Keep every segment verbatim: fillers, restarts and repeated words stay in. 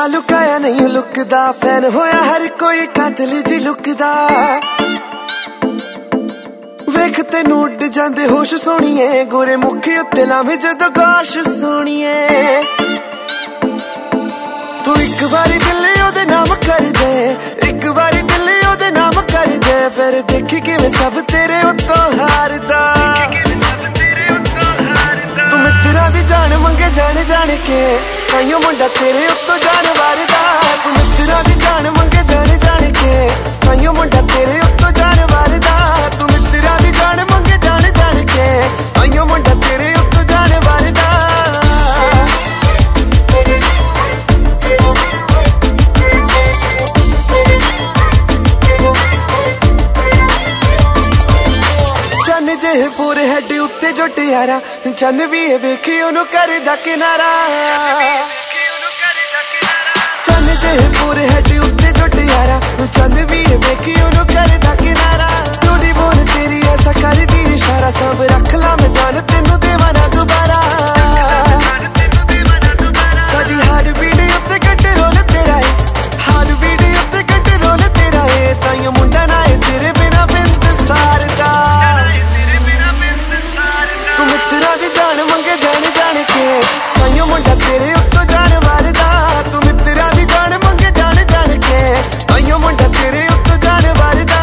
लुकदा लुकाया नहीं लुकदा फैन होया हर कोई कातिल जी लुकदा वेख तेनू उड जांदे होश सोणीए गोरे मुखी उत्ते लावे जदों गोश सोणीए तू एक बारी दिल ओदे नाम कर दे एक बारी दिल ओदे नाम कर दे फिर देखी किवें सब तेरे उत्तों हारदा तू मित्तरां दी जान मंगे जान जान के ताइयों मुंडा तेरे उत्तों जान वारदा तू मित्तरां दी जान मंगे जान जान के ताइयों मुंडा तेरे उत्तों जान वारदा तू मित्तरां दी जान मंगे जान जान के ताइयों मुंडा तेरे उत्तों जान वारदा चन जे पूरे हैड उत्ते जो टियारा चन भी वेखी ओनू करदा किनारा चन जे पूरे हैड उत्ते जो टियारा चन भी वेखी ओनू करदा किनारा टूटी बोल तेरी ऐसा कर दी इशारा सब रख ला मैं जान तेनू देवा ना दोबारा साडी हार्ट बीट उत्ते कंट्रोल तेरा है हार्ट बीट उत्ते कंट्रोल तेरा है ताइयों मुंडा ना है तेरे बिना बिंद सारदा तू मित्तरां दी जान मंगे जान जान के ताइयों मुंडा तेरे उत्तों जान वारदा तू मित्तरां दी जान मंगे जान जान के ताइयों मुंडा तेरे उत्तों जान वारदा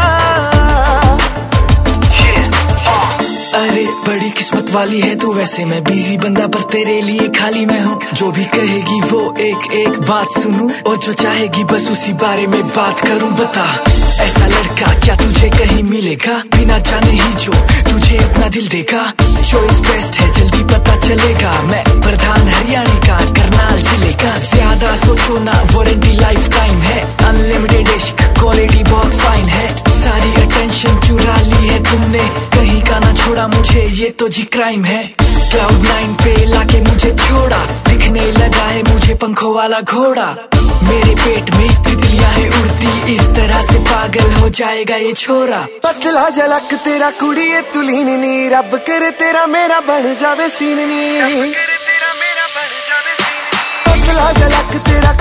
अरे बड़ी किस्मत वाली है तू वैसे मैं बिजी बंदा पर तेरे लिए खाली मैं हूँ जो भी कहेगी वो एक एक बात सुनूं और जो चाहेगी बस उसी बारे में बात करूं बता ऐसा लड़का क्या तुझे कहीं मिलेगा बिना जाने ही जो तुझे अपना दिल देगा चॉइस बेस्ट है जल्दी पता चलेगा मैं प्रधान हरियाणा का करनाल जिले का ज्यादा सोचो ना वारंटी लाइफ टाइम है अनलिमिटेड इश्क क्वालिटी बहुत फाइन है सारी अटेंशन चुरा ली है तुमने कहीं का ना छोड़ा मुझे ये तो जी क्राइम है क्लाउड नाइन पे लाके मुझे छोड़ा दिखने लगा है मुझे पंखों वाला घोड़ा मेरे पेट में तितलियां है उड़ती इस तरह से पागल हो जाएगा ये छोरा पतला झलक तेरा कुड़िए तुलीन नी रब करे तेरा मेरा बन जावे सीन नी पतला झलक तेरा